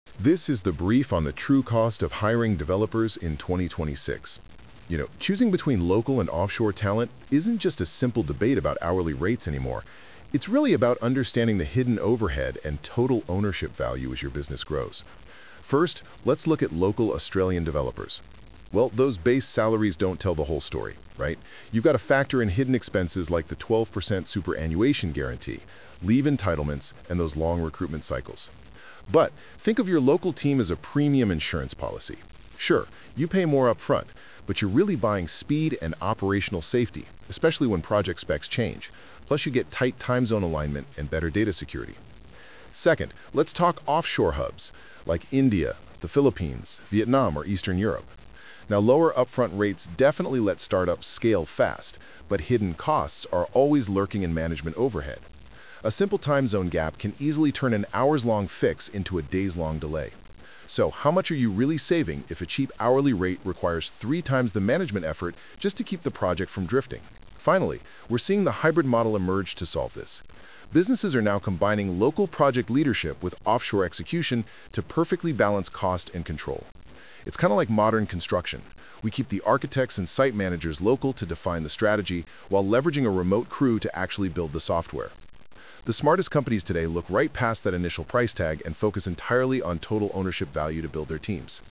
This is the brief on the true cost of hiring developers in 2026. Choosing between local and offshore talent isn't just a simple debate about hourly rates anymore. It's really about understanding the hidden overhead and total ownership value as your business grows. First, let's look at local Australian developers. Well, those base salaries don't tell the whole story, right? You've got to factor in hidden expenses like the 12% superannuation guarantee, leave entitlements, and those long recruitment cycles. But think of your local team as a premium insurance policy. Sure, you pay more upfront, but you're really buying speed and operational safety, especially when project specs change. Plus, you get tight time zone alignment and better data security. Second, let's talk offshore hubs, like India, the Philippines, Vietnam, or Eastern Europe. Now, lower upfront rates definitely let startups scale fast, but hidden costs are always lurking in management overhead. A simple time zone gap can easily turn an hours-long fix into a days-long delay. So how much are you really saving if a cheap hourly rate requires 3 times the management effort just to keep the project from drifting? Finally, we're seeing the hybrid model emerge to solve this. Businesses are now combining local project leadership with offshore execution to perfectly balance cost and control. It's kind of like modern construction. We keep the architects and site managers local to define the strategy while leveraging a remote crew to actually build the software. The smartest companies today look right past that initial price tag and focus entirely on total ownership value to build their teams.